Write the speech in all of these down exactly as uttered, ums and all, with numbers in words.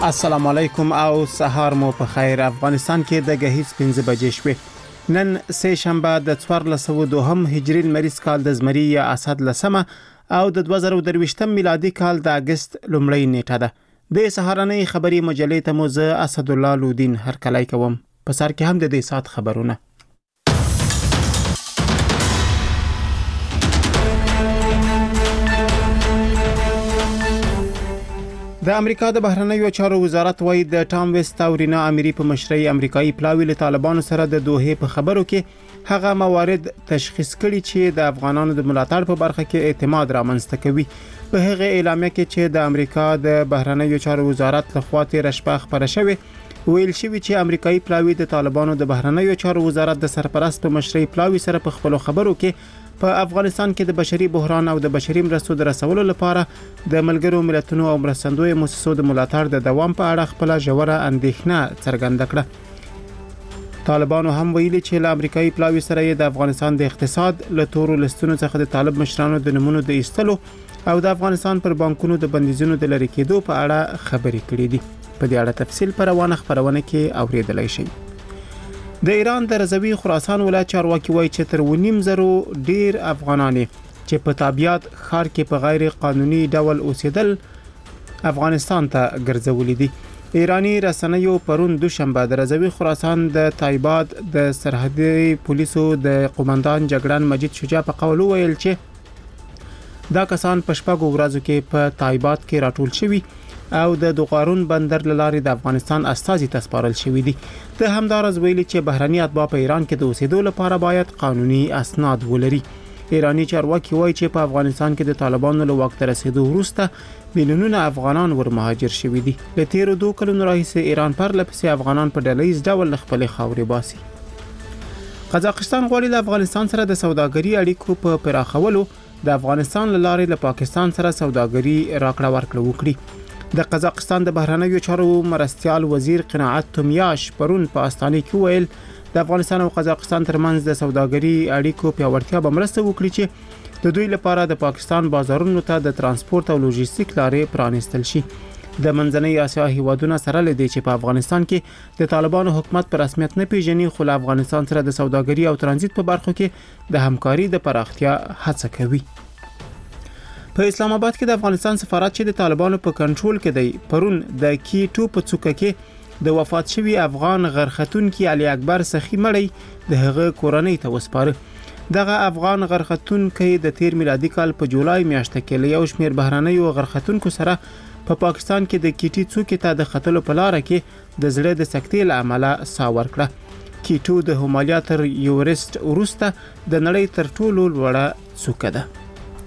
السلام علیکم او سهار مو په خیر. افغانستان کې د غهیځ پنځه بجې شوې. نن سه شنبه د څوارلس سوه دوه هجري لمریز کال د زمري یا اسد لسمه او د دوه زره درویشتم میلادي کال د اگست لومړۍ نیټه ده. د سهارنۍ خبري مجلې ته مو زه اسد الله لودین هرکلی کوم. په سر کې هم د دې سات خبرونه. د امریکا د بهرنیو چارو وزارت وايي د ټام ویسټ او رینا اميري په مشرۍ امریکایي پلاوی له طالبانو سره د دوه په خبرو کې هغه موارد تشخیص کړي چې د افغانانو د ملاتړ په برخه کې اعتماد رامنځته کوي. په هغه اعلامیه کې چې د امریکا د بهرنیو چارو وزارت لخوا تیر شپه خبره شوې، ویل شوی چې امریکایي پلاوی د طالبانو د بهرنیو چارو وزارت د سرپرست په مشرۍ پلاوی سره په خپل خبرو کې په افغانستان کې د بشري بحران او د بشري مرستو د رسولو لپاره د ملګرو ملتونو او مرستندوی مؤسسو د ملاتړ د دوام په اړه خپل ژوره اندېښنه څرګنده کړه. طالبانو هم ویلي چې له امریکایي پلاوی سره د افغانستان د اقتصاد له تورو لستونو څخه د طالب مشرانو د نمونو د ایستلو او د افغانستان پر بانکونو د بندیزونو د لری کېدو په اړه خبرې کړې دي. په دې اړه تفصیل پر روانه خبرونه کې اوریدلای شئ. د ایران د رضوی خراسان ولایت چارواکي وایي چې تر ونیم زرو ډیر افغانان چې په تابعیت خار کې په غیر قانوني ډول اوسېدل افغانستان ته ګرځولې دي. ایرانی رسنیو پرون دوشنبه د رضوی خراسان د تایباد د سرحدي پولیسو د قومندان جګړن مجید شجاع په قول ویل چې دا کسان په شپږو ورځو کې په تایباد کې راټول شوي او د دوغارون بندر لاري د افغانستان استازي تسپارل شوی دي. د همدارز ویلي چې بهرني اتباع په ایران کې د اوسېدو لپاره باید قانوني اسناد ولري. ایرانی چارواکي وایي چې په افغانستان کې د طالبانو له واک ته رسیدو وروسته میلیونونه افغانان ورمهاجر شوي دي. له تیرو دوه کلونو راهیسې ایران پر لپسې افغانان په ډلهییز ډول خپل خاورې باسي. قزاقستان غواړي له افغانستان سره د سوداګري اړیکو په پراخولو د افغانستان له لارې له پاکستان سره سوداګري راکړه ورکړه وکړي. د قزاقستان د بهرنیو چارو مرستيال وزیر قناعت تومیاش پرون په استانه کې ویل د افغانستان او قزاقستان ترمنځ د سوداګري اړیکو پیاوړتیا به مرسته وکړي چې د دوی لپاره د پاکستان بازارونو ته د ترانسپورت او لوجستیک لارې پرانیستل شي. د منځنۍ اسیا هیوادونو سره لدی چې په افغانستان کې د طالبانو حکومت په رسمیت نه پیژني، خو له افغانستان سره د سوداګري او ترانزیت په برخو کې د همکاري د پراختیا هڅه کوي. په اسلام آباد کې د افغانستان سفارت چې د طالبانو په کنټرول کې دی پرون د کی ټو په څوکه کې د وفات شوی افغان غرختونکي علي اکبر سخی مړی د هغه کورنۍ ته وسپاره. دغه افغان غرختونکي د تیر میلادي کال په جولای میاشت کې له یو شمېر بهرنیو غرختونکو سره په پا پاکستان کې د کیټي څوکې ته د خطلو په لار کې د زړه د سکتې له امله سا ورکړه. کیټو د هومالیا تر یورست وروسته د نړۍ تر ټولو لوړه څوکه ده.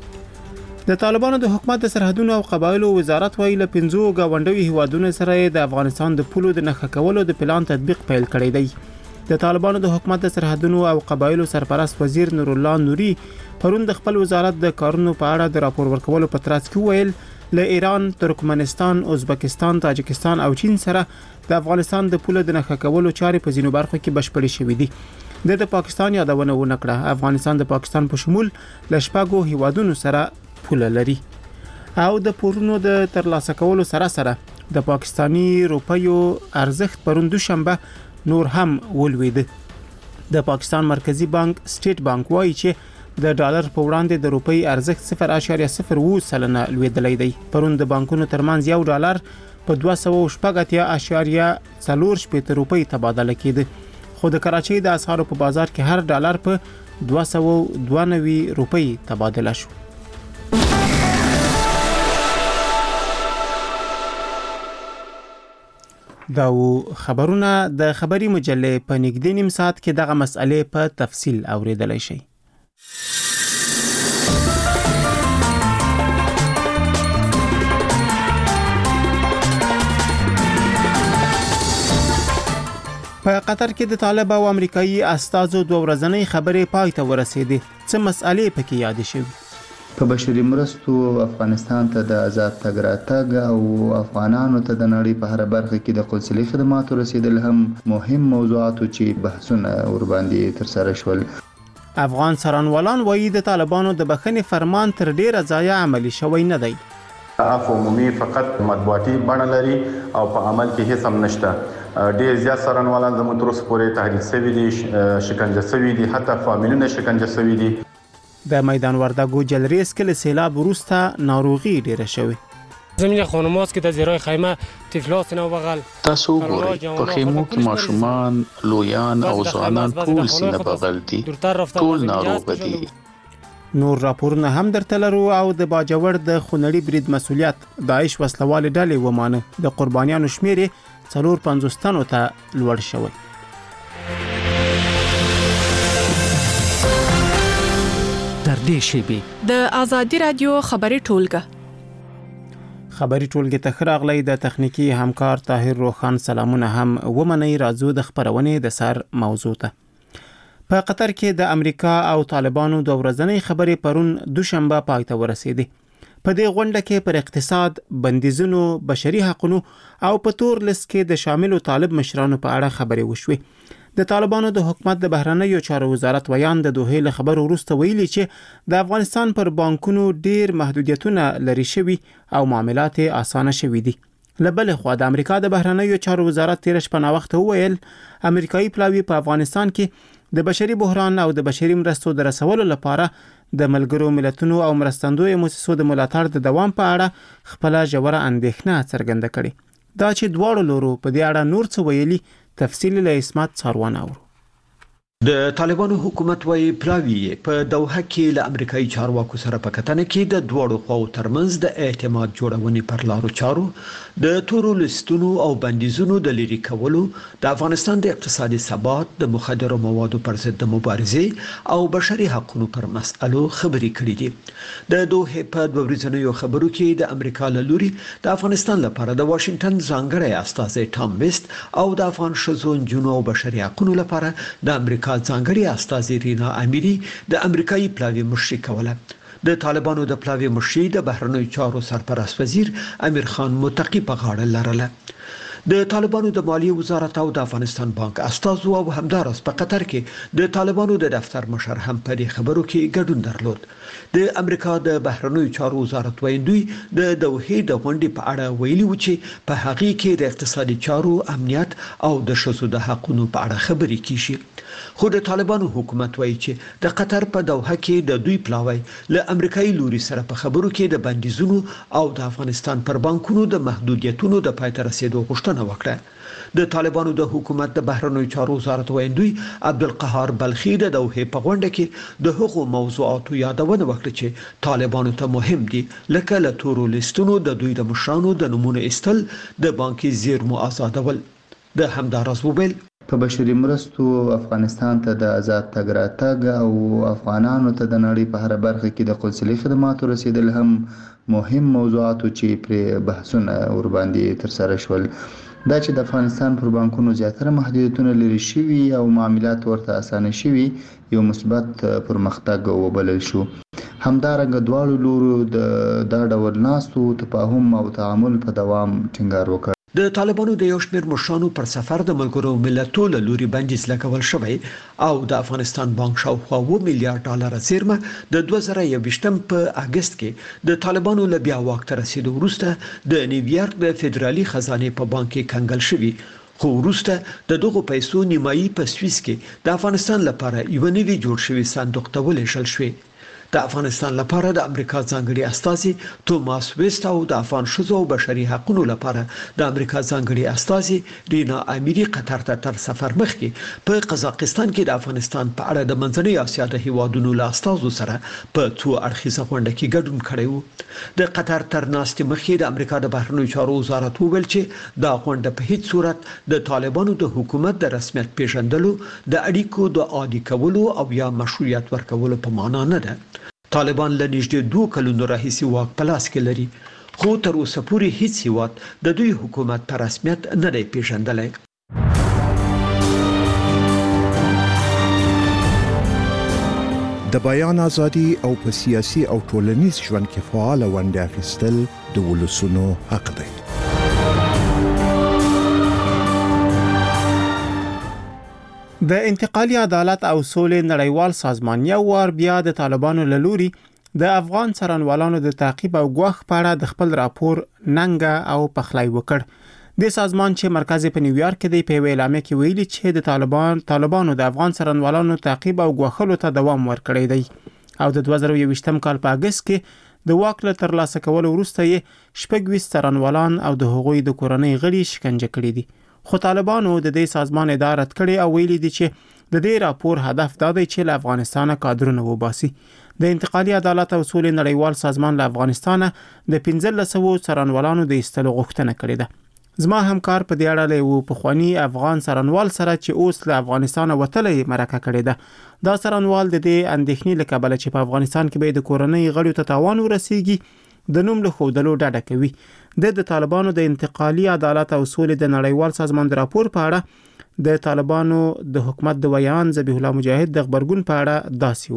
د طالبانو د حکومت د سرحدونو او قبایلو وزارت وايي له پنځو گاونډیو هیوادونو سره د افغانستان د پولو د نښه کولو د پلان تطبیق پیل کړی دی. د طالبانو د حکومت د سرحدونو او قبایلو سرپرست وزیر نور الله نوري پرون د خپل وزارت د کارونو په اړه د راپور ورکولو په ترڅ کې ویل له ایران، ترکمنستان، ازبکستان، تاجکستان او چین سره د افغانستان د پولو د نښه کولو چارې په ځینو برخو کې بشپړې شوې دي. د پاکستان یادونه ونکړه. افغانستان د پاکستان په شمول له شپږو هیوادونو سره پوله لري او د پورونو د ترلاسه کولو سره سره د پاکستانی روپیو ارزښت پرون دوشنبه نور هم ولوید. د پاکستان مرکزی بانک سټیټ بانک وایي چې د ډالر په وړاندې د روپی ارزښت صفر اعشاریه صفر اووه سلنه لویدلی دی. پرون د بانکونو ترمنځ یو ډالر په دوه سوه شپږ اتیا اعشاریه څلور شپېته روپی تبادله کېده، خو د کراچۍ د اسعارو په بازار کې هر ډالر په دوه سوه دوه نوي روپی تبادله شو. دا و خبرونه د خبري مجلې په نږدې نیم ساعت کې دغه مسئله په تفصیل اوریدلای شئ. په قطر کې د طالب او امریکایي استازو دوه ورځنۍ خبرې پای ته ورسېدې. څه مسئلې پکې یادې شوې؟ په بشري مرستو افغانستان ته د آزاد تګ راتګ او افغانانو ته د نړۍ په هر برخه کې د قونسلي خدماتو رسیدل هم مهم موضوعات چې بحثونه ورباندې ترسره شول. افغان سرانوالان وایي د طالبانو د بخښنې فرمان تر ډیره ځایه عملي شوی نه دی. عفو عمومي فقط مطبوعاتي بڼه لري او په عمل کې هیڅ هم نشته. ډېر زیات څارنوالان زموږ تر اوسه پورې تهدید شوي دي، شکنجه شوي دي، حتی فامیلونه شکنجه شوي دي. د میدان وردګو جلریز کې له سیلاب وروسته ناروغي ډېره شوې. زمین خانماست که در زیرای خیمه طفلات نه بغل تاسو ګورئ په خیمو کې ماشومان، لویان او ځوانان ټول سینه بغل دي، ټول ناروغ دي. نور راپورونه هم درته لرو او د باجوړ د خونړي برید مسولیت داعش وسلوال ډلې ومانه د قربانیانو شمیر څلور پنځوس تنو ته لوړ شوی. در دې شیبې د آزادي رادیو خبري ټولګه خبري ټولګه ته خراغلی د تخنیکی همکار طاهر روخان سلامونه هم ومني. راځو د خبرونې د سر موضوع ته. په قطر کې د امریکا او طالبانو د ورځنۍ خبرې پرون دوشنبه پای ته ورسېدې. په دې غونډه کې پر اقتصاد، بندیزونو، بشري حقوقو او په تور لیست کې د شاملو طالب مشرانو په اړه خبرې وشوې. د طالبانو د حکومت د بهرنیو چارو وزارت ویان د دوه له خبرو وروسته ویلي چې د افغانستان پر بانکونو ډیر محدودیتونه لري شوي او معاملات اسانه شوي دي. لبل خو د امریکا د بهرنیو چارو وزارت تیر شپه نا وخت وویل امریکایي پلاوی په افغانستان کې د بشري بحران او د بشري مرستو د رسولو لپاره د ملګرو ملتونو او مرستندوی مؤسسو د ملاتړ د دوام په اړه خپل ژوره اندېښنه څرګنده کړې. دا چې دواړو لورو په دې اړه نور څه ویلي تفصیل له اسمت څاروان اورو. د طالبانو حکومت وايي پلاوی په دوحه کې له امریکایي چارواکو سره په کتنه کې د دوړو خواو ترمنځ د اعتماد جوړونې پر لارو چارو د تورو لستونو او بندیزونو د لری کولو، د افغانستان د اقتصادي ثبات، د مخدرو موادو پر ضد د مبارزې او بشري حقوقو پر مسألو خبرې کړې دي. د دوحه په دوه ورځنیو خبرو کې د امریکا له لوري د افغانستان لپاره د واشنگټن ځانګړی استازی ټام ویست او د افغان شذو جنو او بشري حقوقو لپاره د امریکا ځانګړي استازي رینا امیری د امریکایي پلاوی مشري کوله. د طالبانو د پلاوی مشري د بهرنیو چارو سرپرست وزیر امیر خان متقی په غاړه لرله. د طالبانو د مالیې وزارت او د افغانستان بانک استازو او همدارس په قطر کې د طالبانو د دفتر مشر هم په دې خبرو کې ګډون درلود. د امریکا د بهرنیو چارو وزارت ویندوی د دوحې د غونډې په اړه ویلي و چې په هغه کې د اقتصادي چارو، امنیت او د شذو د حقوقو په اړه خبرې کیږي. خو د طالبانو حکومت وایي چې د قطر په دوحه کې د دوی پلاوی له امریکایي لوري سره په خبرو کې د بندیزونو او د افغانستان پر بانکونو د محدودیتونو د پای ته رسیدو غوښتنه وکړه. د طالبانو د حکومت د بهرنیو چارو وزارت ویندوی عبدالقهار بلخی د دوحې په غونډه کې د هغو موضوعاتو یادونه وکړه چې طالبانو ته مهم دي، لکه له تورو لیستونو د دوی د مشرانو د نمونه ایستل، د بانکي زیرمو آزادول. د همدارس وبیل په بشري مرستو افغانستان ته د آزاد تګ راتګ او افغانانو ته د نړۍ په هر برخه کې د قونسلي خدماتو رسیدل هم مهم موضوعاتو چې پر بحثونه ور باندې تر سره شول. دا چې د افغانستان پر بانکونو زیاتره محدودیتونه لري شوي او معاملات ورته اسانه شوي یو مثبت پرمختګ وبلل شو. همدارنګه دواړو لورو د دا ډول ناستو تفاهم او تعامل په دوام ټینګار وکړ. د طالبانو د یو شمېر مشرانو پر سفر د ملګرو ملتونو له لوري بندیز لګول شوی او د افغانستان بانک شاوخوا اوه میلیارډ ډالر زیرمه د دوه زره یوویشتم په اگست کې د طالبانو له بیا واک ته رسیدو وروسته د نیویارک د فدرالي خزانه په بانک کې کنګل شوی. خو وروسته د دغو پیسو نیمایي په سویس کې د افغانستان لپاره یو نوی جوړ شوی صندوق ته ولېږل شوی. د افغانستان لپاره د امریکا ځانګړي استازي توماس ویست او د افغان شذو او بشري حقوقو لپاره د امریکا ځانګړي استازي رینا امیری قطر ته تر سفر مخکې په قزاقستان کې د افغانستان په اړه د منځنۍ اسیا د هیوادونو له استازو سره په څو اړخیزه غونډه کې ګډون کړی و. د قطر تر ناستې مخکې د امریکا د بهرنیو چارو وزارت وویل چې دا غونډه په هیڅ صورت د طالبانو د حکومت د رسمیت پیژندلو، د اړیکو د عادي کولو او یا مشروعیت ورکولو په معنا نه ده. طالبان له نږدې دوه کلونو راهیسې واک په لاس کې لري، خو تر اوسه پورې هیڅ هیواد د دوی حکومت په رسمیت نه دی پیژندلی. د بیان ازادي او په سیاسي او ټولنیز ژوند کې فعال ونډه اخیستل د ولسونو حق دی. د انتقالي عدالت او سولې نړیوال سازمان یو وار بیا د طالبانو له لوري د افغان څارنوالانو د تعقیب او غوښ په اړه د خپل راپور ننګه او پخلای وکړ د سازمان چې مرکز په نیویارک کې دی په اعلامیه کې ویلي چې د طالبان طالبانو د افغان څارنوالانو تعقیب او غوښلو ته دوام ورکړی دی او د دوه زره یوویشتم کال په اگست کې د واک له ترلاسه کولو وروسته یې شپږ ویشت څارنوالان او د هغوی د کورنۍ غړي شکنجه کړي دي خو طالبانو د دې سازمان اداره کړې او ویلي دي چې د دې راپور هدف دا دی چې له افغانستانه کادرونه وباسي د انتقالي عدالت او سولې نړیوال سازمان له افغانستانه د پنځلس سوه څارنوالانو د ایستلو غوښتنه کړې ده زما همکار په دې اړه له یو پخواني افغان څارنوال سره چې اوس له افغانستانه وتلی مرکه کړې ده دا څارنوال د دې اندېښنې له کبله چې په افغانستان کې به د کورنۍ غړو ته تاوان ورسیږي د نوم له ښودلو ډډه کوي د د طالبانو د انتقالي عدالت او سولې د نړیوال سازمان د راپور په اړه د طالبانو د حکومت د ویان ذبیح الله مجاهد د خبرګون په اړه داسې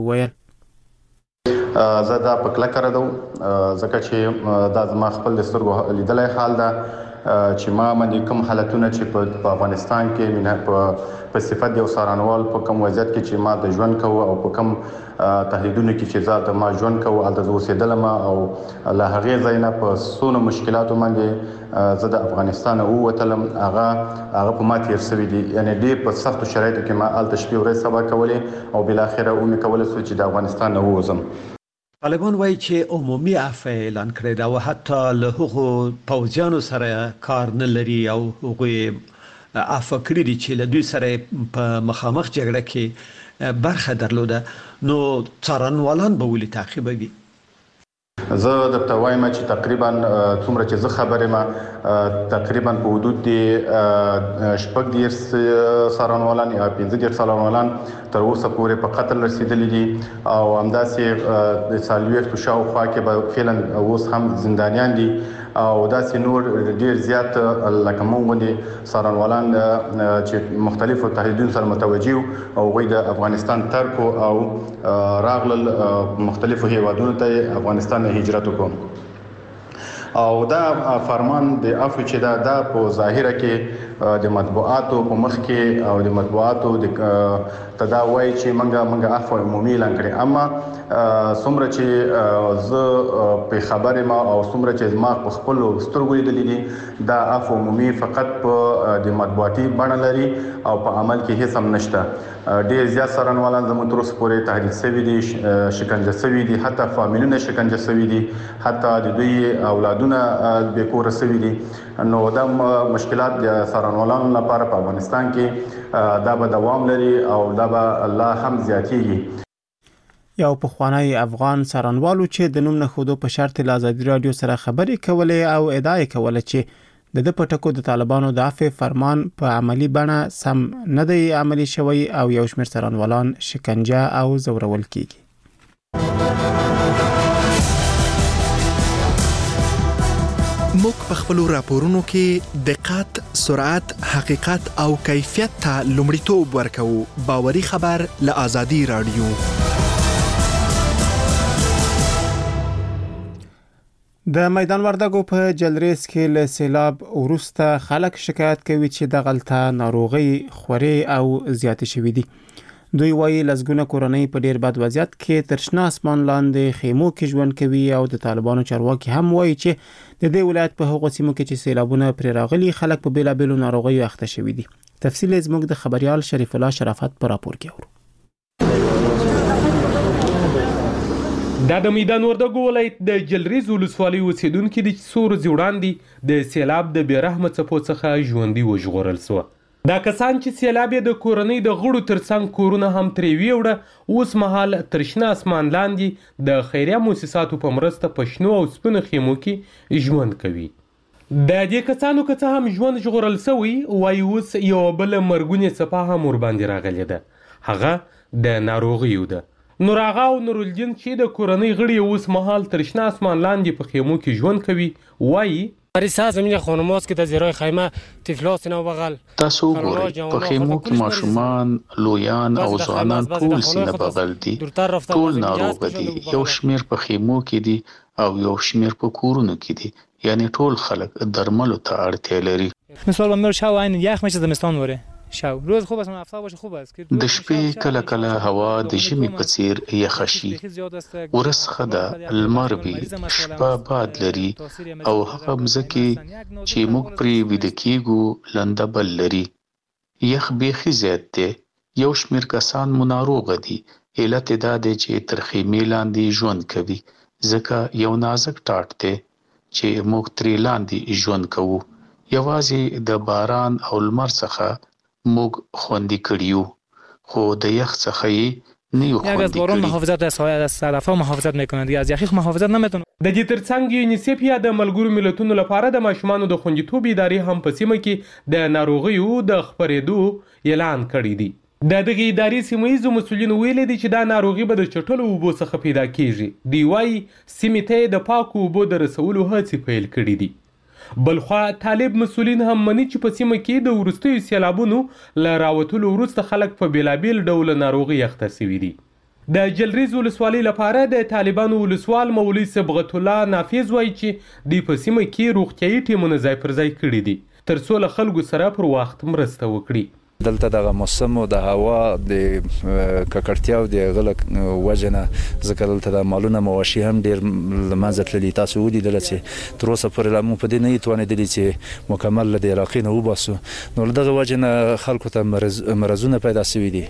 وویل زه دا په کلکه ردوم ځکه چې دا زما خپل د سترګو لیدلی حال ده چې ما باندې کوم حالتونه چې په افغانستان کې مینه په په صفت یو څارنوال په کوم وضعیت کې چې ما د ژوند کوو او په کوم تهدیدونو کې چې زه د ما ژوند کوو هلته زه اوسېدلم او له هغې ځای نه په څونه مشکلاتو باندې زه د افغانستان ووتلم هغه هغه په ما تیر شوي دي یعنې ډېر په سختو شرایطو کې ما هلته شپې ورځې سبا کولې او بالاخره ومې کولی سو چې د افغانستان نه ووځم طالبان وایي چې عمومي عفو اعلان کړی دا او حتی له هغو پوځیانو سره کار نه لري او هغوی عفو کړي دي چې له دوی سره په مخامخ جګړه کې برخه درلوده نو څارنوالان به ولې تعقیبوي زه درته وایم چې تقریبا څومره چې زه خبر یم تقریبا په حدود د شپږ دېرش څارنوالان یا پنځه دېرش څارنوالان تر اوسه پورې په قتل رسېدلي دي او همداسې د څلوېښتو شاوخوا کې به فعلا اوس هم زندانیان دي او داسې نور ډېر زیات لکه موږ غوندې څارنوالان چې مختلفو تهدیدونو سره متوجه وو او هغوی د افغانستان ترک او راغلل مختلفو هیوادونو ته افغانستان نه هجرت وکړو او دا فرمان د عفو چې دا دا په ظاهره کې د مطبوعاتو په مخ کې او د مطبوعاتو د تداوی چې منګه منګه عفو عمومي اعلان کړي اما څومره چې زه په خبرې ما او څومره چې ما په خپل سترګو لیدلې دي دا عفو عمومي فقط په د مطبوعاتي بڼه لري او په عمل کې هیڅ هم نشته ډېر زیات څارنوالان زموږ تر اوسه پورې تهدید شوي دي شکنجه شوي دي حتی فامیلونه شکنجه شوي دي حتی د دوی اولادونه بې کوره شوي دي نو دا مشکلات د څارنوالانو لپاره په افغانستان کې دا به دوام لري او دا به الله هم زیاتېږي یو پخوانی افغان څارنوالو چې د نوم نه ښودو په شرط له ازادي راډیو سره خبرې کولې او ادعا یې کوله چې د د پټکو د طالبانو د عفو فرمان په عملی بڼه سم نه دی عملی شوی او یو شمېر څارنوالان شکنجه او ځورول کیږي موږ په خپل راپورونو کې دقت، سرعت، حقیقت او کیفیت ته لومړیتوب ورکوو. باوري خبر له ازادي راډیو. د میدان وردګو په جلریز کې له سیلاب وروسته خلک شکایت کوي چې د غلطه ناروغي خوري او زیات شوې دي. دوی وايي لزګونه کورنۍ په ډیر بد وضعیت کې تر شنه اسمان لاندې خیمو کې ژوند کوي او د طالبانو چارواکي هم وايي چې د دې ولایت په هغو سیمو کې چې سیلابونه پرې راغلي خلک په بیلابیلو ناروغیو اخته شوي دي. تفصیل زموږ د خبريال شریف الله شرافت په راپور کې اورو. دا د میدان وردګو ولایت د جلریز ولسوالۍ اوسیدونکو د څو ورځې وړاندې د سیلاب د بېرحمه څپو څخه ژوندي وژغورل سوه. دا کسان چې سیلاب یې د کورنۍ د غړو ترڅنګ کورونه هم ترې ویوړه اوس مهال تر شنه اسمان لاندې د خیریه موسساتو په مرسته په شنو او سپینو خیمو کې ژوند کوي. د دې کسانو که څه هم ژوند ژغورل سوی وایي اوس یوه بله مرګونې څپه هم ورباندې راغلې ده، هغه د ناروغیو ده. نور آغا او نورالدین چې د کورنۍ غړي اوس مهال تر شنه اسمان لاندې په خیمو کې ژوند کوي وایي پریسا زمین خانماست که در زیرای خیمه تفلاس اینا بغل تاسو وګورئ په خیمو کې ماشومان، لویان او ځوانان ټول سینه بغل دي، ټول ناروغ دي. یو شمیر په خیمو کې دي او یو شمیر په کورونو کې دي، یعنی ټول خلک درملو ته اړتیا لري. مثال بندر شو عین یخ میشه زمستان وره شو روز خوب است هفته باشه خوب است که د شپې کله کله هوا د ژمي په څیر یخ شي ورس خدا المر وی شپه باد لري او هغه مزکی چې موږ پری وید کیګو لندبل لري یخ بیخي زیات دی یو شمیر کسان مناروغ دي علت دا دی چې تر خیمې لاندې ژوند کوي ځکه یو نازک ټاټ دی چې موږ ترې لاندې ژوند کوو یوازې د باران او لمر څخه موږ خوندي کړیو خو د یخ څخه یې نه یو خوندي کړی. از باران محافظت از سایه از صدفا محافظت میکنند دیگه از یخ محافظت نمیتونه. د دې ترڅنګ یونیسف یا د ملګرو ملتونو لپاره د ماشومانو د خوندیتوب ادارې هم په سیمه کې د ناروغیو د خپرېدو اعلان کړی دی. د دغه ادارې سیمایي مسؤلین ویلي دي چې دا ناروغي به د چټلو اوبو څخه پیدا کیږي. دی وايي سیمې ته د پاکو اوبو د رسولو هڅې پیل کړې دي. بلخوا طالب مسؤلین هم مني چې په سیمه کې د وروستیو سیلابونو له راوتلو وروسته خلک په بیلابیل ډول ناروغي اخته شوي دي. د جلریز ولسوالۍ لپاره د طالبانو ولسوال مولوي صبغت الله نافذ وایي چې د په سیمه کې روغتیايي ټیمونه ځای پر ځای کړي دي ترڅو له خلکو سره پر وخت مرسته وکړي. دلته د موسم او د هوا د ککړتیا او د غلق وجنه ځکه دلته د مالونه مواشي هم ډیر لمازه تللی تاسو ولیدل چې تر اوسه پر لامو په دې نه توانیدلی چې مکمل د عراقین وباسو نو دغه وجنه خلکو ته مرز مرزونه پیدا شوي دي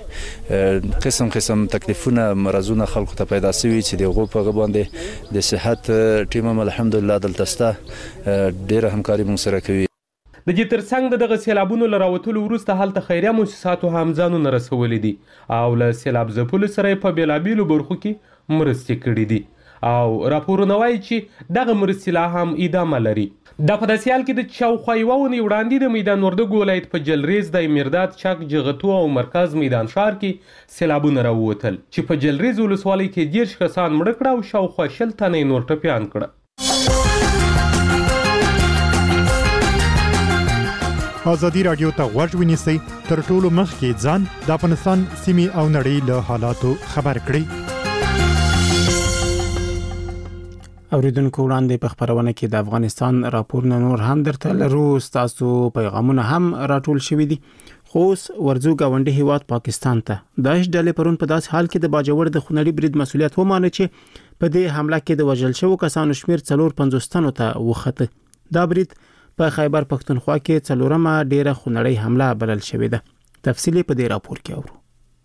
قسم قسم تکلیفونه مرزونه خلکو ته پیدا شوي چې دغه په غوښنه د صحت ټیم الحمدلله دلته ستا ډیر همکاري مون سره کوي. د دې ترڅنګ د دغه سیلابونو له راوتلو وروسته هلته خیریه مؤسساتو هم ځانونه رسولي دي او له سیلاب ځپلو سره په بیلابیلو برخو کې مرستې کړي دي او راپورونه وایي چې دغه مرستې لا هم ادامه لري. دا په داسې حال کې د شاوخوا یوه اونۍ وړاندې د میدان وردګو ولایت په جلریز د مرداد چک جغتو او مرکز میدان ښار کې سیلابونه راووتل چې په جلریز ولسوالۍ کې دېرش کسان مړه کړه او شاوخوا شل تنه یې نور ټپیان کړه. ازادي راډیو ته غوږ ونیسئ تر ټولو مخکې ځان د افغانستان سیمې او نړۍ له حالاتو خبر کړئ. اوریدونکو وړاندې په خبرونه کې د افغانستان راپورونه نور هم درته لرو تاسو پیغامونه هم راټول شوي دي خو اوس ورځو گاونډي هیواد پاکستان ته داعش ډلې پرون په داس حال کې د باجوړ د خونړي برید مسولیت ومانه چې په دې حمله کې د وژل شوو کسانو شمیر څلور پنځوس تنو ته وخته. دا برید په خیبر پختونخوا کې څلورمه ډیره خونړۍ حمله بلل شوې ده. تفصیلی په دې راپور کې اورو.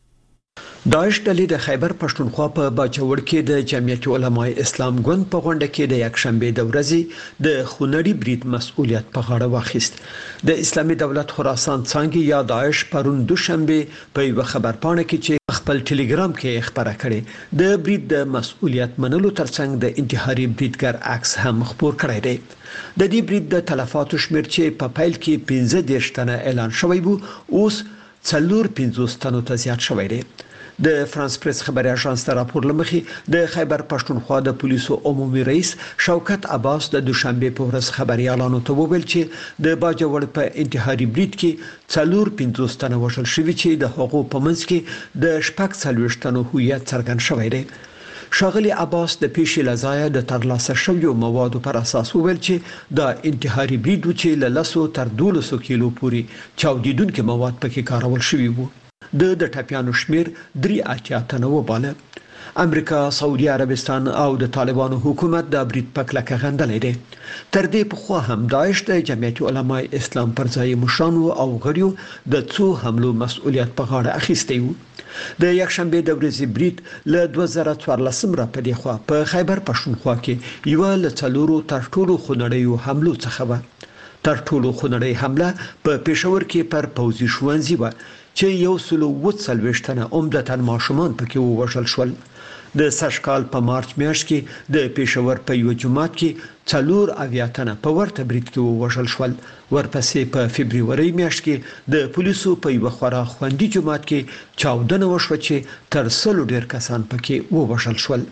داعش ډلې د خیبر پښتونخوا په باجوړ کې د جمعیت علماء اسلام ګوند په غونډه کې د یکشنبه د ورځې د خونړي برید مسؤلیت په غاړه واخیست. د اسلامي دولت خراسان څنګه یا داعش پرون دوشنبه په یو خبرپاڼه کې چې خپل ټلګرام کې خبره کړې د برید د مسؤلیت منلو ترڅنګ د انتحاري بریدګر عکس هم خبر کړی دی. د دې برید د تلفاتو شمیر چې په پیل کې پنځه دېرش تنه اعلان شوی وو اوس څلور پنځوس تنو ته زیات شوی دی. د فرانس پریس خبري اژانس ته راپور لمخې د خیبر پښتونخوا د پولیسو عمومي رئیس شوکت عباس د دوشنبه په ورځ خبري اعلان وکړ چې د باجوړ په انتحاري برید کې څلور پنځوس تنه وژل شوي چې د حقوق په منځ کې د شپږ څلوېښت تنو هویت څرګند شوی دی. شاغلی عباس د پیښې لزایا د ترلاسه شویو موادو پر اساس وویل چې د انتحاري برید چې له لسو تر دولسو کیلو پورې چاودیدونکو مواد پکې کارول شوي وو. د د ټپیانو شمیر درې اتیا تنه وباله. امریکا، سعودي عربستان او د طالبانو حکومت د برید په کلکه غندلې دي. تر دې په خوا هم داعش د جمعیت علماء اسلام پر ځای مشرانو او غړیو د څو حملو مسؤلیت په غاړه اخیستی وو. د یکشنبه د ورځې برید له دوه زره څوارلسم را په دی خوا په خیبر پښتونخوا کې یو له څلورو تر ټولو خونړیو حملو څخه و. تر ټولو خونړی حمله په پېښور کې پر پوځي ښوونځي و چې یو سلو و څلوېښت تنه عمدتاً ماشومان پکې ووژل شول. د سږ کال په مارچ میاشت کې د پېښور په یو جومات کې څلور اویا تنه په ورته برید کې ووژل شول. ورپسې په فبروري میاشت کې د پولیسو په یو خورا خوندي جومات کې چاودنه وشوه چې تر سلو ډیر کسان پکې ووژل شول.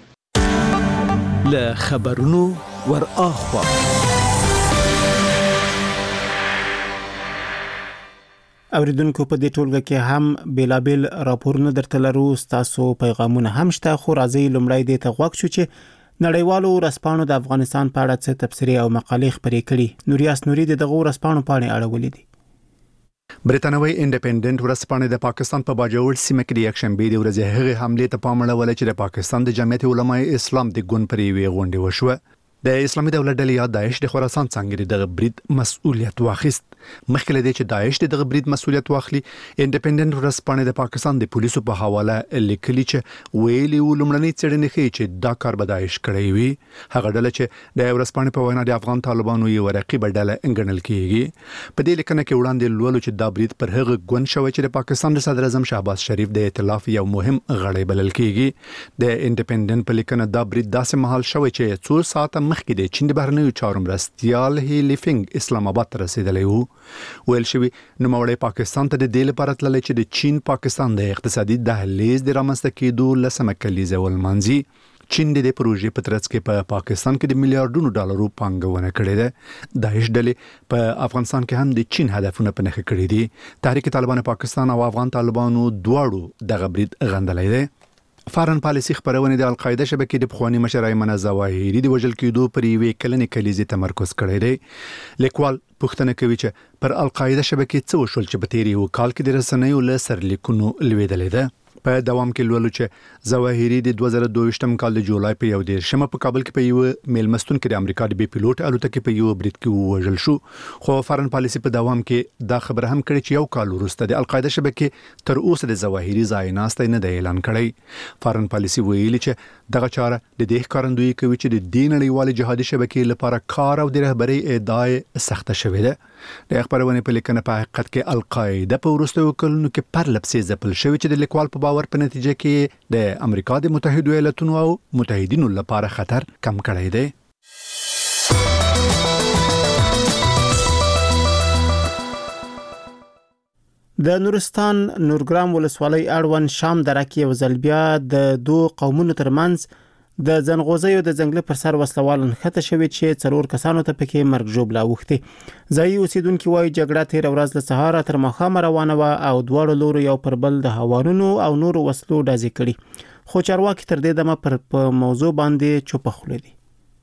له خبرونو ور اخوا اوریدونکو په دې ټولګه کې هم بیلابل راپورونه درته لرو تاسو پیغامونه هم شته خو راځي لومړی دې ته غوښ شو چې نړیوالو ورځپاڼو د افغانستان په اړه څه تبصرې او مقالې خپرې کړي. نوریاس نوري دغه ورځپاڼو پاڼې اړولې دي. برېټانوي انډیپندنت ورځپاڼه د پاکستان په باجوړ سیمه کې د یکشنبه د ورځې هغه حمله ته پام اړول چې د پاکستان د جمعیت علماء اسلام د ګوند پرې وی غونډه وشوه. د اسلامي دولت ډلې یا داعش د خراسان څنګه د برید مسؤلیت واخیست. مخکې له دې چې داعش د برید مسؤلیت واخلي، انډیپندنت ورځپاڼه د پاکستان د پولیسو په حواله لیکلي چې ویلي ولومړنی څېړنې ښيي چې دا کار به داعش کړی وي. هغه ډله چې د ورځپاڼې په وینا د افغان طالبانو یو رقیب ډله ګڼل کیږي. په دې لیکنه کې وړاندې لولو چې دا برید پر هغه ګوند شوی چې د پاکستان د صدر اعظم شهباز شریف د ائتلاف یو مهم غړی بلل کیږي. د انډیپندنت په لیکنه دا برید داسې مهال شوی چې څو ساعته مخکې د چین د بهرنیو چارو مرستیال هیلی فنګ اسلام آباد ته رسیدلی وو. ویل شوی نوموړی پاکستان ته د دې لپاره تللی چې د چین پاکستان د اقتصادي دهلیز د رامنځته کېدو لسمه کلیزه ولمانځي. چین د دې پروژې په ترڅ کې په پاکستان کې د میلیارډونو ډالرو پانګونه کړې ده. داعش ډلې په افغانستان کې هم د چین هدفونه په نښه کړي دي. تحریک طالبان پاکستان او افغان طالبانو دواړو دغه برید غندلی دی. فارن پالیسي خبرونه د القاعده شبکې د پخوانی مشر ایمن الظواهري د وژل کېدو پر یوې کلنې کلیزې تمرکز کړی دی. لیکوال پوښتنه کوي چې پر القاعده شبکې څه وشول چې په تیری یو کال کې د رسنیو له سرلیکونو لویدلې ده. په دوام کې لولو چې ظواهري د دوه زره دوه ویشتم کال د جولای په یو دیرشمه په کابل کې په یو میلمستون کې د امریکا د بي پیلوټ الوتکې په یو برید کې وژل شو. خو فارن پالیسي په دوام کې دا خبره هم کړې چې یو کال وروسته د القاعده شبکې تر اوسه د ظواهري ځای ناسته نه دی اعلان کړی. فارن پالیسي ویلي چې دغه چاره د دې ښکارندوی کوي چې د دین نړیوال جهادي شبکې لپاره کار او د رهبرۍ ادعای سخته شوې ده. د خبرونه په لیکنه په حقیقت کې القاعده په وروستیو کلونو کې پر لپسې ځپل شوی چې د لیکوال په باور په نتیجه کې د امریکا د متحده ایالاتونو او متحدینو لپاره خطر کم کړی دی. د نورستان نورګرام ولسوالۍ اړوند شام دره کې یو ځل بیا د دوه قومونو ترمنځ د ځنغوزیو د ځنګل پر سر وسلوال نښته شوی چې څلور کسانو ته پکې مرګ ژوبله اوښتې. ځایي اوسیدونکو وايي جګړه تیر ورځ له سهاره تر ماښامه روانه وه او دواړو لورو یو پر بل د هوارونو او نورو وسلو ډزې کړي. خو چارواکي تر دې دمه پر په موضوع باندې چوپه خوله دي.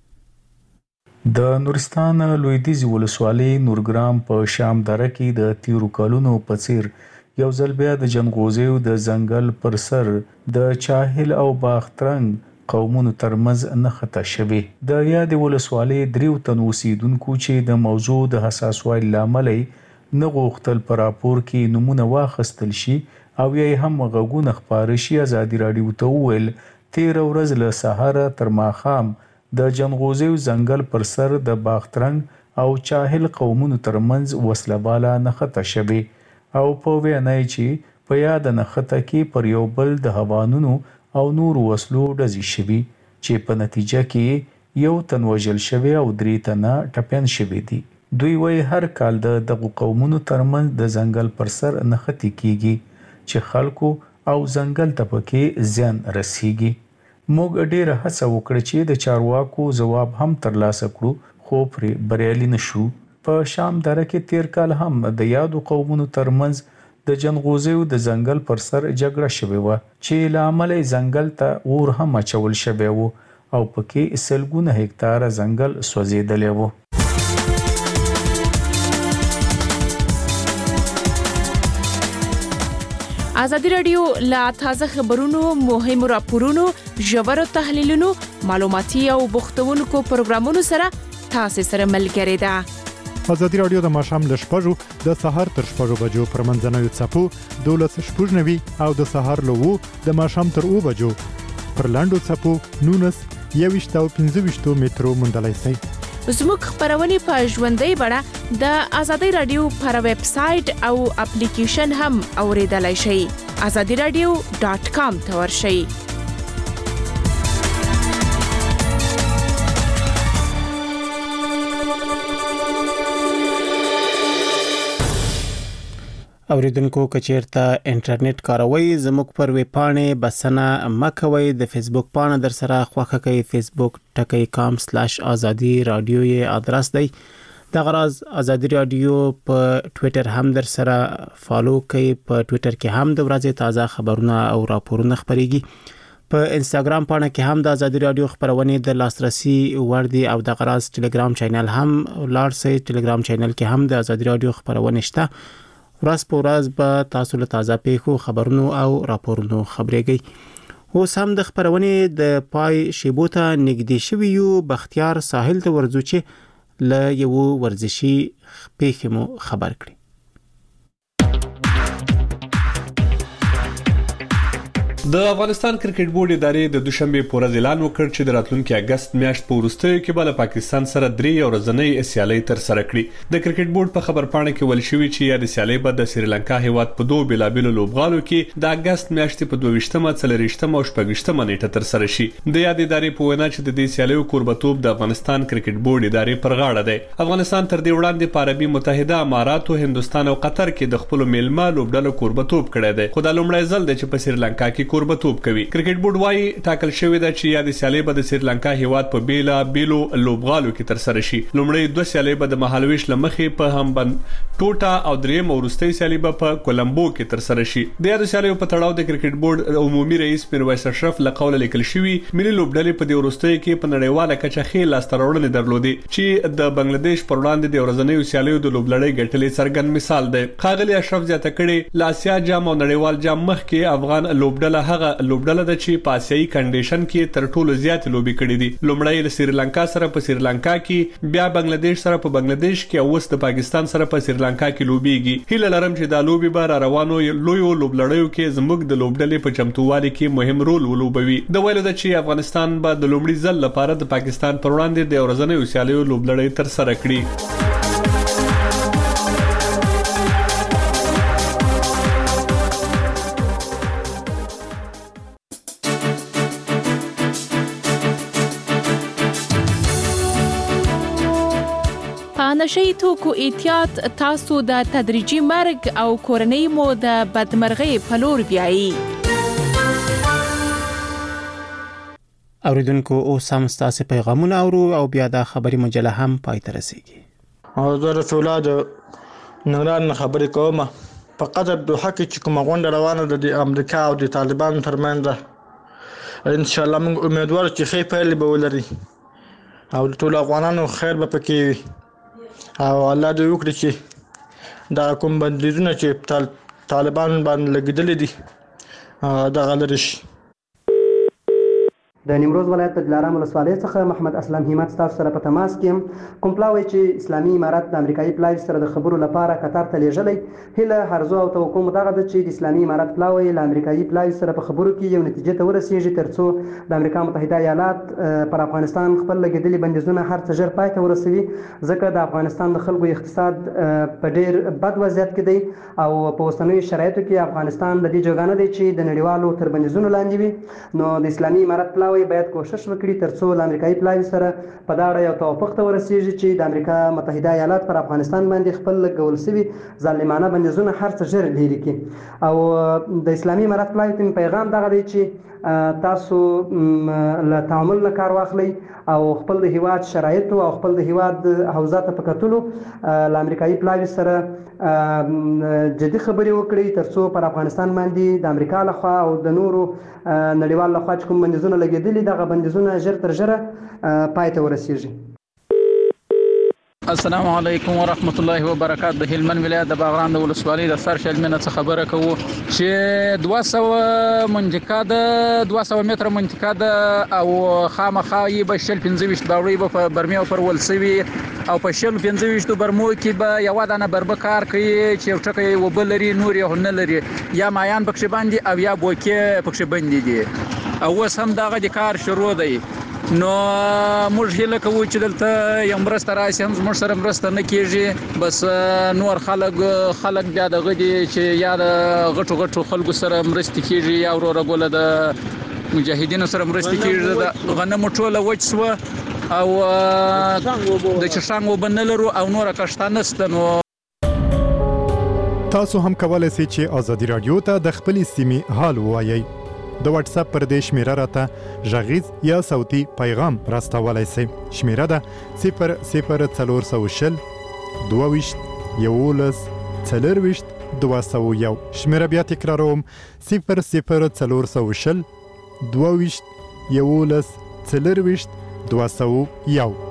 د نورستان لویدیځ ولسوالۍ نورګرام په شام دره کې د تیرو کلونو په څیر یو ځل بیا د جنغوزیو د ځنګل پر سر د چاهل او باخترنګ قومونو ترمنځ نښته شوې. د یادې ولسوالۍ دریو تنو اوسیدونکو چې د موضوع د حساسوالي له امله نه غوښتل په راپور کې نومونه واخیستل شي او یا هم غږونه خپاره شي، ازادي راډیو ته وویل تیره ورځ له سهاره تر ماښام د جنغوزیو ځنګل پر سر د باخترنګ او چاهل قومونو ترمنځ وسلواله نښته شوې او په وینا یې چې په یاد نښته کې پر یو بل د هوانونو او نور وسلو ډزې شوي چې په نتیجه کې یو تن وژل شوی او درې تنه ټپیان شوي دي. دوی وایي هر کال د دغو قومونو ترمنځ د ځنګل پر سر نښتې کیږي چې خلکو او ځنګل ته پکې زیان رسیږي. موږ ډېره هڅه وکړه چې د چارواکو ځواب هم ترلاسه کړو خو پرې بریالي نشو. په شام دره کې تیر کال هم د یادو قومونو ترمنځ د جنغوزیو د ځنګل پر سر جګړه شوې وه چې له امله ځنګل ته اور هم اچول شوی و او پکې سلګونه هکتاره ځنګل سوځېدلی و. ازادي راډیو لا تازه خبرونو، مهمو راپورونو، ژورو تحلیلونو، معلوماتي او بوختونکو پروګرامونو سره تاسو سره ملګری ده. ازادي راډیو د ماښام له شپږو د سهار تر شپږو بجو پر منځنوي څپو دولس شپږ نوي او د سهار له اوو د ماښام تر اوو بجو پر لاندو څپو نونس یوویشت او پنځه ویشتو مترو موندلی شئ. زموږ خبرونه په ژوندۍ بڼه د ازادي راډیو پر ویب سټ او اپلیکیشن هم اوریدلای شئ. ازادي راډیو ډاٹ کام ته ورشئ. اوریدونکو کچیرته انټرنیټ کاروي زموږ پر ویب پاڼې بسنه مکوي. د فیسبوک پاڼه در سره خوښه کوي فیسبوک ټکی کام سلاش ازادي رادیو یې ادرس دی. د غراز ازادي رادیو په ټوئیټر هم در سره فالو کوي. په ټوئیټر کې هم د ورځې تازه خبرونه او راپورونه خبريږي. په انستګرام پاڼه کې هم د ازادي رادیو خبرونه د لاسرسي وړ دي او د غراز ټلګرام چینل هم لاړ سي. ټلګرام چینل کې هم د ازادي رادیو خبرونه شته. ورځ په ورځ به تاسو له تازه پیښو خبرونو او راپورونو خبرېږئ. اوس هم د خبرونې د پای شیبو ته نږدې شوي یو. بختیار ساحل ته ورځو چې له یو ورزشي پیښې مو خبر کړي. د افغانستان کرکټ بورډ ادارې د دوشنبه په ورځ اعلان وکړ چې د راتلونکي اگست میاشت په وروستیو کې به له پاکستان سره درې ورځنۍ سیالۍ تر سره کړي. د کرکټ بورډ په خبرپاڼه کې ویل شوی چې یا د سیالۍ به د سریلانکا هیواد په دوه بلابلو لوبغالو کې د اگست میاشتې په دوه ویشتمه، څلورویشتمه او شپږویشتمه نیټه تر سره شي. د یاد ادارې په وینا چې د دې سیالیو کوربتوب د افغانستان کرکټ بورډ ادارې پر غاړه دی. افغانستان تر دې وړاندې په عربي متحده اماراتو، هندستان او قطر کې د خپل میلمه لوبډلو کوربتوب کړی دی. خو دا لومړی ځل دی چې په سریلانکا کې کوربتوب کوي. کرکټ بورډ وايي ټاکل شوی دی چې یا د سیالۍ به د سریلانکا هیواد په بیلا بیلو لوبغالو کې تر سره شي. لومړی دوه سیالۍ به د مهالويش لمخې په همبند ټوټا او دریم ورستۍ سیالۍ به په کولمبو کې تر سره شي. د یاد سیالیو په تړاو د کرکټ بورډ عمومي رئیس میرویس اشرف له قوله لیکل شوی ملي لوبډلې په دې ورستۍ کې په نړیواله کچه خې لاستراوړنې درلودې چې د بنگلاديش پر وړاندې د ورځنیو سیالیو د لوبلړۍ ګټلې څرګند مثال دی. ښاغلي اشرف زیاته کړي له آسیا جام او نړیوال جام مخکې افغان لوبډله هغه لوبډله د چې په آسیایي کنډیشن کې تر ټولو زیات لوبي کړې دي. لومړی له سریلانکا سره په سریلانکا کې، بیا بنگلاديش سره په بنگلاديش کې او اوس د پاکستان سره په سریلانکا کې لوبيږي. هیله لرم چې دا لوبي به روانو لویو لوبلړیو کې زموږ د لوبډلې په چمتووالي کې مهم رول ولوبوي. د ویلو د چې افغانستان به د لومړي ځل لپاره د پاکستان پر وړاندې د ورځنیو سیالیو لوبلړۍ تر سره کړي. نشئی توکو احتیاط تاسو د تدریجي مرګ او کورنۍ مو د بدمرغۍ په لور بیایي. اوریدونکو اوس هم ستاسو پیغامونه اورو او بیا د خبري مجله هم پای ته رسیږي. او زه رسول الله د نړۍ خبرې کوم په قطر دوحه کې چې کومه غونډه روانه ده د امریکا او د طالبانو ترمنځ. ان شاء الله موږ امیدوار چې ښه پیل به ولري او ټول افغانانو خیر به پکې وي او الله دې وکړي چې دا کوم بندیزونه چې طالبان باندې لګیدل دي دا غلط شي. د نیمروز ولایت د دلارام ولسوالۍ څخه محمد اسلام همت تاسو سره په تماس کې کوم پلاوی چې اسلامي امارات د امریکایي پلاوی سره د خبرو لپاره قطر ته لیږلی. هله هرزو او توقع مدغه ده چې د اسلامي امارات پلاوی له امریکایي پلاوی سره په خبرو کې یو نتیجه ته ورسیږي ترڅو د امریکا متحده ایالات پر افغانستان خپل لګیدلي بندیزونه هر څه ژر پای ته ورسوي، ځکه د افغانستان د خلکو اقتصاد په ډیر بد وضعیت کې دی او په اوسنیو شرایطو کې افغانستان د دې جوګانه دی چې د نړیوالو تر بندیزونو لاندې وي. نو د اسلامي امارات پلاوی باید کوشش وکړي ترڅو له امریکایي پلاوی سره په دا اړه یو توافق ته ورسیږي چې د امریکا متحده ایالات پر افغانستان باندې خپل لګول شوي ظالمانه بندیزونه هر څه ژر لرې کړي. او د اسلامي امارات پلاوی ته پیغام دغه دی چې تاسو له تعامل نه کار واخلئ او خپل د هیواد شرایط او خپل د هیواد حوزه ته په کتلو له امریکایي پلاوی سره جدي خبرې وکړي ترڅو پر افغانستان باندې د امریکا لخوا او د نورو نړیوال لخوا چې کوم بندیزونه لګیدلي دغه بندیزونه ژر تر ژره پای ته ورسیږي. السلام علیکم ورحمت الله وبرکاته. د هلمند ولایت د باغران د ولسوالۍ د سر شلمنه څخه خبره کوو چې دوه سوه منطقه ده دوه سوه متره منطقه ده او خامخا یې به شل پنځه ویشت باوړۍ به په برمې او پر ولسوي او په شل پنځه ویشتو برمو کې به یوه دانه بربه کار کوي چې یو ټکی یې اوبه لري نور یې نه لري، یا مایان پکښې باندې او یا بوکې پکښې بندې دي او اوس هم دغه د کار شروع دی. نو موږ هیله کوو چې دلته یو مرسته راشي، هم زموږ سره مرسته نه کیږي، بس نور خلک خلک بیا دغه دي چې یا د غټو غټو خلکو سره مرستې کیږي یا وروره ګوله د مجاهدینو سره مرستې کیږي. د غنمو ټوله وچ سوه او د چشانګ اوبه نه لرو او نوره کښته نشته. نو تاسو هم کولای شئ چې ازادي رادیو ته د خپلې سیمې حال ووایئ. د واتس اپ پر دې شمیره راته غږیز یا صوتي پیغام راستولای شئ. شمیره ده صفر صفر څلور سوه شل دوه ویشت یولس څلرویشت دوه سوه یو. شمیره بیا تکراروم صفر صفر څلور سوه شل دوه ویشت یولس څلرویشت دوه سوه یو.